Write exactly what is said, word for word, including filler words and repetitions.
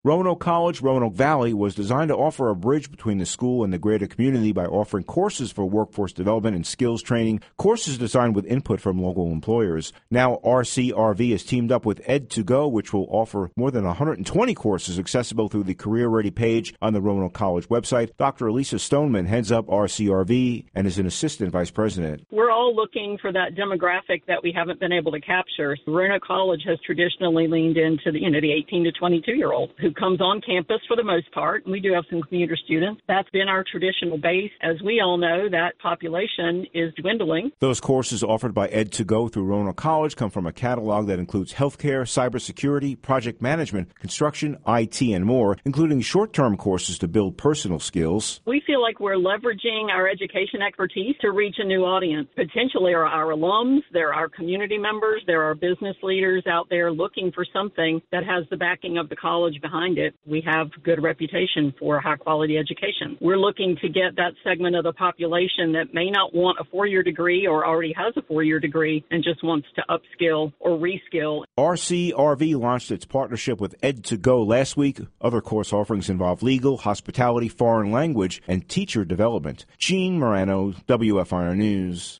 Roanoke College, Roanoke Valley was designed to offer a bridge between the school and the greater community by offering courses for workforce development and skills training, courses designed with input from local employers. Now R C R V has teamed up with ed to go, which will offer more than one hundred twenty courses accessible through the Career Ready page on the Roanoke College website. Doctor Elisa Stoneman heads up R C R V and is an assistant vice president. We're all looking for that demographic that we haven't been able to capture. Roanoke College has traditionally leaned into the, you know, the eighteen to twenty-two year old who comes on campus for the most part. We do have some commuter students. That's been our traditional base. As we all know, that population is dwindling. Those courses offered by ed to go through Roanoke College come from a catalog that includes healthcare, cybersecurity, project management, construction, I T, and more, including short-term courses to build personal skills. We feel like we're leveraging our education expertise to reach a new audience. Potentially are our alums, there are community members, there are business leaders out there looking for something that has the backing of the college behind it. We have good reputation for high-quality education. We're looking to get that segment of the population that may not want a four-year degree or already has a four-year degree and just wants to upskill or reskill. R C R V launched its partnership with ed to go last week. Other course offerings involve legal, hospitality, foreign language, and teacher development. Gene Morano, W F I R News.